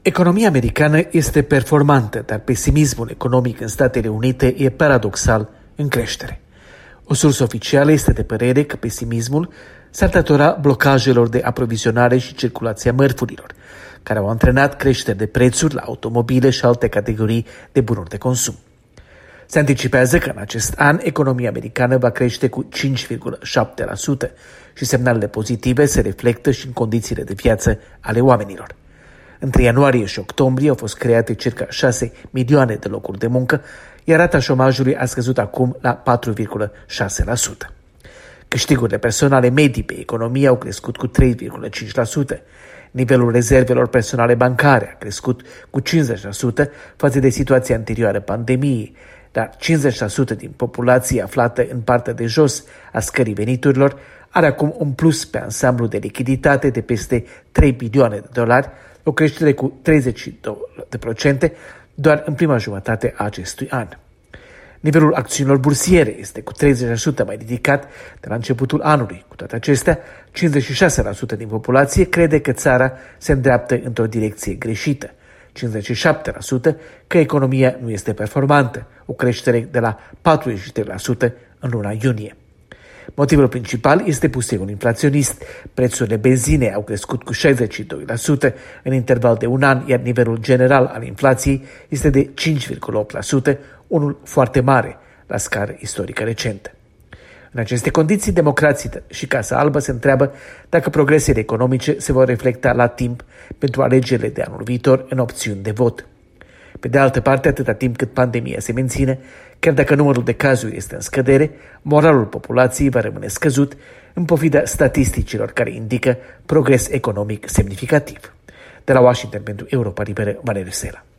Economia americană este performantă, dar pesimismul economic în Statele Unite e paradoxal în creștere. O sursă oficială este de părere că pesimismul s-ar datora blocajelor de aprovizionare și circulația mărfurilor, care au antrenat creșteri de prețuri la automobile și alte categorii de bunuri de consum. Se anticipează că în acest an economia americană va crește cu 5,7% și semnalele pozitive se reflectă și în condițiile de viață ale oamenilor. Între ianuarie și octombrie au fost create circa 6 milioane de locuri de muncă, iar rata șomajului a scăzut acum la 4,6%. Câștigurile personale medii pe economie au crescut cu 3,5%. Nivelul rezervelor personale bancare a crescut cu 50% față de situația anterioară pandemiei, dar 50% din populație aflată în partea de jos a scării veniturilor are acum un plus pe ansamblu de lichiditate de peste 3 bilioane de dolari, o creștere cu 32% doar în prima jumătate a acestui an. Nivelul acțiunilor bursiere este cu 30% mai ridicat de la începutul anului. Cu toate acestea, 56% din populație crede că țara se îndreaptă într-o direcție greșită. 57% că economia nu este performantă, o creștere de la 43% în luna iunie. Motivul principal este pustiul inflaționist. Prețurile benzinei au crescut cu 62% în interval de un an, iar nivelul general al inflației este de 5,8%, unul foarte mare la scară istorică recentă. În aceste condiții, democrații și Casa Albă se întreabă dacă progresele economice se vor reflecta la timp pentru alegerile de anul viitor în opțiuni de vot. Pe de altă parte, atâta timp cât pandemia se menține, chiar dacă numărul de cazuri este în scădere, moralul populației va rămâne scăzut în pofida statisticilor care indică progres economic semnificativ. De la Washington pentru Europa Liberă, Valeriu Sela.